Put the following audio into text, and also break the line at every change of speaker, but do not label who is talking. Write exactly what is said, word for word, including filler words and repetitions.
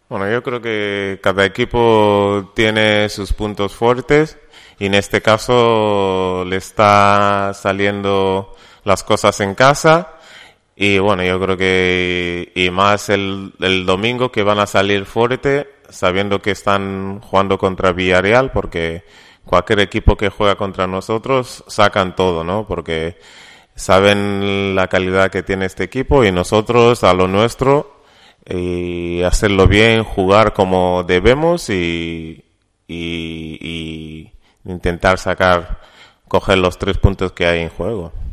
Bueno, yo creo que cada equipo tiene sus puntos fuertes y en este caso le está saliendo las cosas en casa y bueno, yo creo que y más el, el domingo que van a salir fuerte sabiendo que están jugando contra Villarreal porque cualquier equipo que juega contra nosotros sacan todo, ¿no? Porque saben la calidad que tiene este equipo y nosotros a lo nuestro y hacerlo bien, jugar como debemos y, y, y intentar sacar, coger los tres puntos que hay en juego.